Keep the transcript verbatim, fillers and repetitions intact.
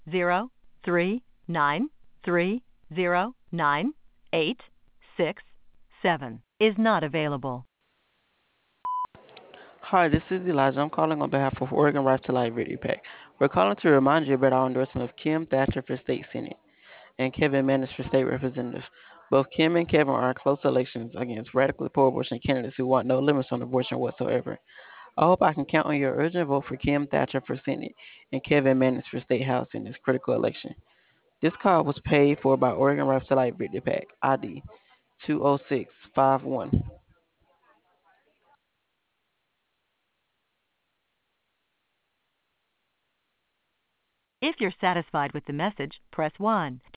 zero three nine three zero nine eight six seven is not available. Hi, this is Elijah. I'm calling on behalf of Oregon Right to Life Video Pack. We're calling to remind you about our endorsement of Kim Thatcher for State Senate and Kevin Mannis for State Representative. Both Kim and Kevin are in close elections against radically pro-abortion candidates who want no limits on abortion whatsoever. I hope I can count on your urgent vote for Kim Thatcher for Senate and Kevin Mannis for State House in this critical election. This call was paid for by Oregon Right to Life Video Pack, I D two oh six five one. If you're satisfied with the message, press one.